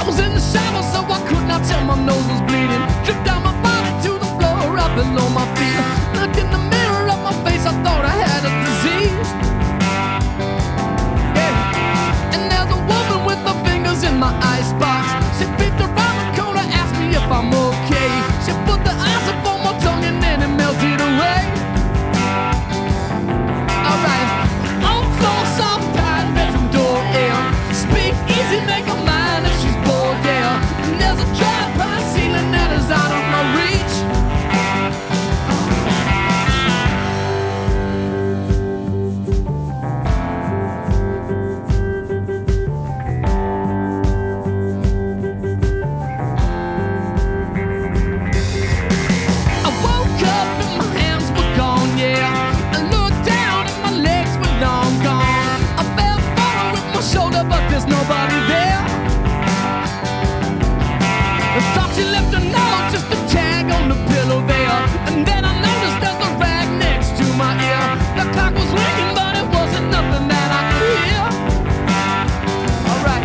was in the shower, so I could not tell my nose was bleeding. Dripped down my body to the floor, right below my feet. Looked in the mirror of my face, I thought I had a disease. Yeah. And there's a woman with her fingers in my icebox. She peeked around the corner, asked me if I'm okay. She put the ice up on my tongue and then it melted away. Alright, on floor, soft pine, bedroom door, yeah. Speak easy, make her mind if she's bored, yeah. And there's a dry pine ceiling that is out of my reach. I woke up and my hands were gone, yeah. I looked down and my legs were long gone. I fell forward with my shoulder, but there's nobody there. I thought she left a note, just a tag on the pillow there. And then I noticed there's a rag next to my ear. The clock was ringing, but it wasn't nothing that I could hear. Alright.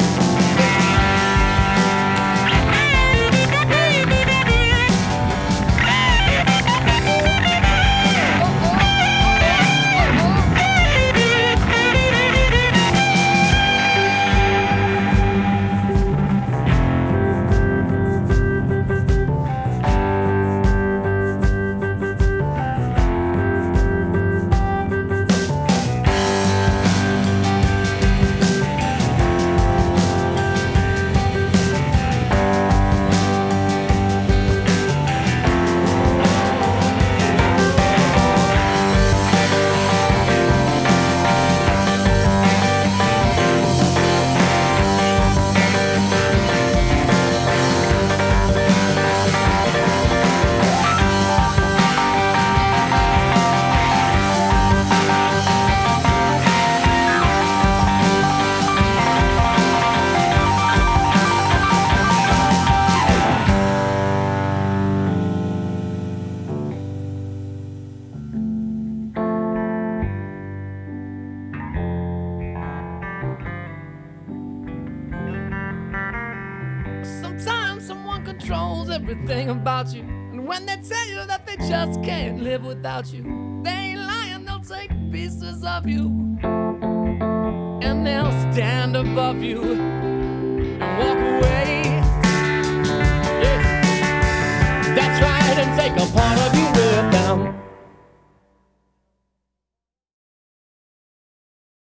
Sometimes someone controls everything about you. And when they tell you that they just can't live without you, they ain't lying, they'll take pieces of you. And they'll stand above you and walk away.